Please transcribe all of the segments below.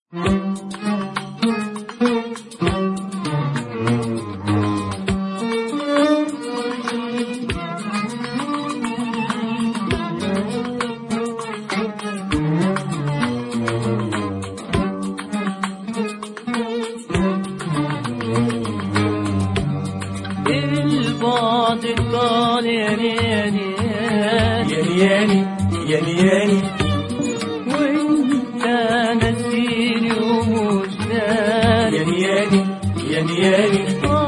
البعد قال ياني ياني ياني ياني ياني وانت نسيني ومش داري ياني ياني ياني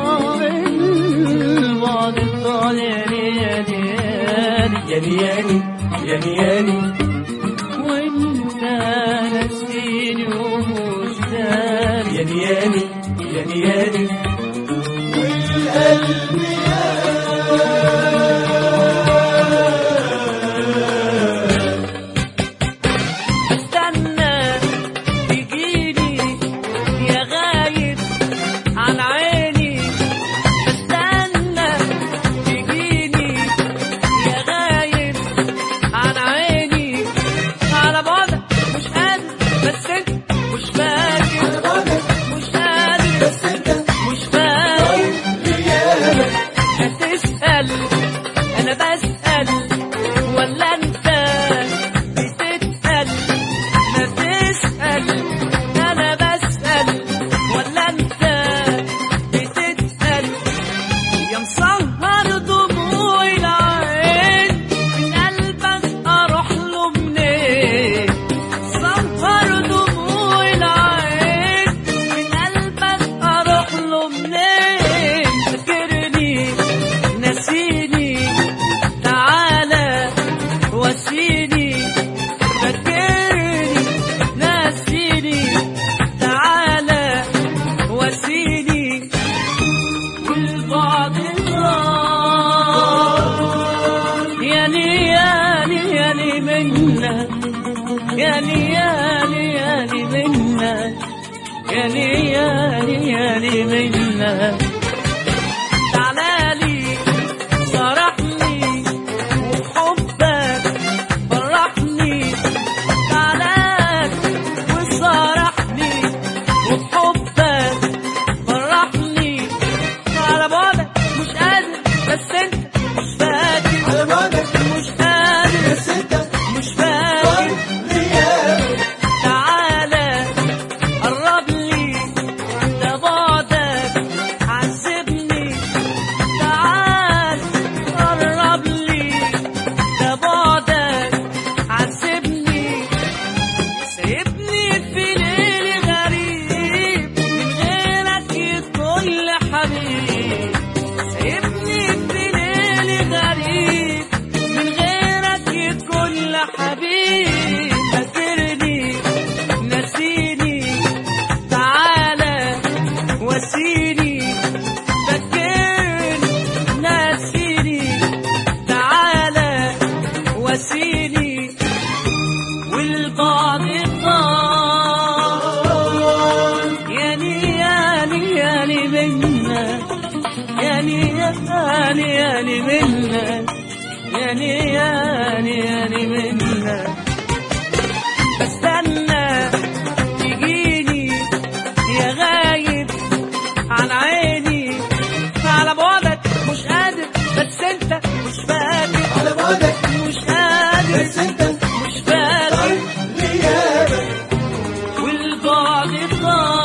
البعد قال ياني ياني ياني ياني ياني وانت نسيني ومش داري ياني ياني والقلب استنى تجيني يا غايب عن عيني، استنى تجيني يا غايب عن عيني، على بعدك مش قادر بس انت مش فاكر، على بعدك مش قادر بس انت مش فاكر. هتسأل انا بسأل ولا انت بتسأل؟ ما تسأل انا بسأل ولا انت بتسأل؟ يا مسهر دموع العين من قلبك اروح له منين؟ مسهر دموع العين من قلبك اروح له منين؟ فاكرني نسيني تعالى واسيني، فاكرني نسيني تعالى واسيني، والبعد ضاع ياني ياني ياني منك، ياني ياني ياني منك، ياني ياني ياني منك. تعالالي صرحني وحبك فرحني، تعالالي وصرحني وحبك فرحني، على بعدك مش قادر بس انت مش فاكر، على بعدك مش قادر بس انت مش فاكر. غيابك تعالى قرب لي ده بعدك عذبني، تعال قرب لي ده بعدك عذبني، سيبني في ليل غريب من غيرك يطل حبيب، سيبني في ليل غريب من غيرك يطل حبيب. فاكرني نسيني تعالى واسيني، فاكرني نسيني تعالى واسيني، والبعد ضاع ياني ياني ياني منك، ياني ياني ياني منك، ياني ياني ياني منك. بستنى تجيني يا غايب عن عيني، على بعدك مش قادر بس انت مش فاكر، على بعدك مش قادر بس انت مش فاكر. غيابك والبعد ضاع